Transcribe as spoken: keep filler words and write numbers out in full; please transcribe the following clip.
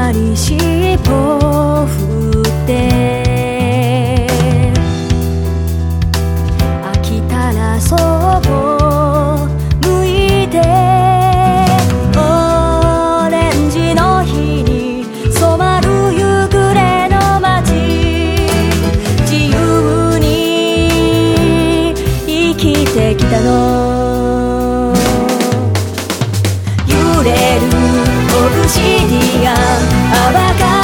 まり尻尾振って飽きたらそこ向いてオレンジの日に染まる夕暮れの街自由に生きてきたの揺れるオブシディアン